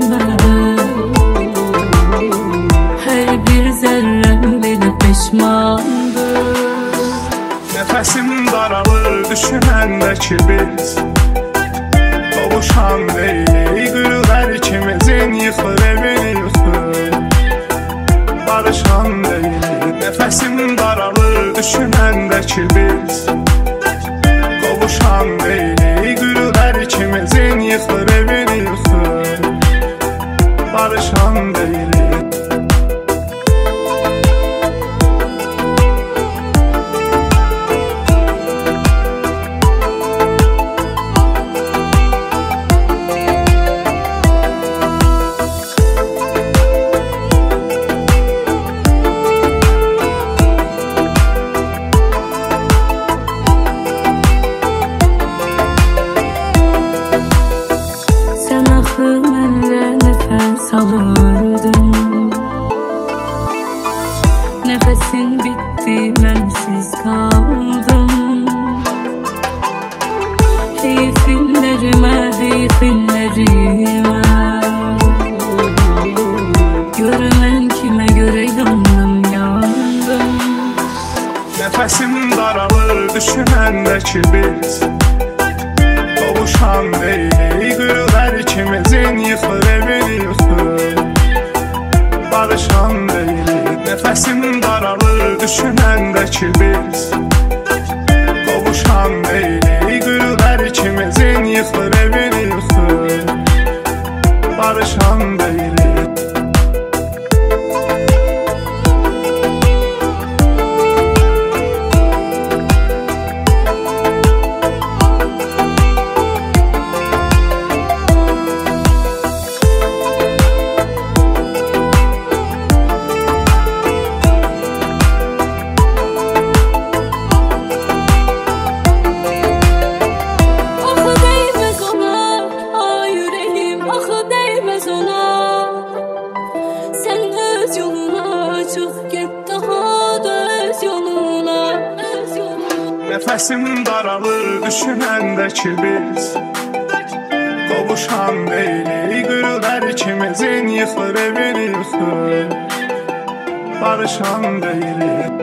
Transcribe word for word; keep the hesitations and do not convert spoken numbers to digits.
sevmem. Her bir zerrem bile pişmandır. Nefesim daralır düşünəndə ki biz qovuşan deyilik, qürurlar ikimizin yıxır evini yıxır. Barışan deyilik. Nefesim daralır düşünəndə ki biz qovuşan deyilik, qürurlar ikimizin yıxır evini yıxır. Barışan deyilik. Mənlə nəfəs alırdım. Nəfəsin bitdi, mənsiz qaldım. Heyfinlərimə, heyfinlərimə görə mən kimə görə yandım, yandım. Nefesim daralır düşünəndə ki biz qovuşan deyilik, qürurlar ikimizin yıxır evini yıxır. Barışan deyilik. Nefesim daralır düşünəndə ki biz qovuşan deyilik, qürurlar ikimizin yıxır evini yıxır. Barışan deyilik. Nefesim daralır düşünəndə ki biz qovuşan deyilik, qürurlar ikimizin yıxır evini yıxır. Barışan deyilik.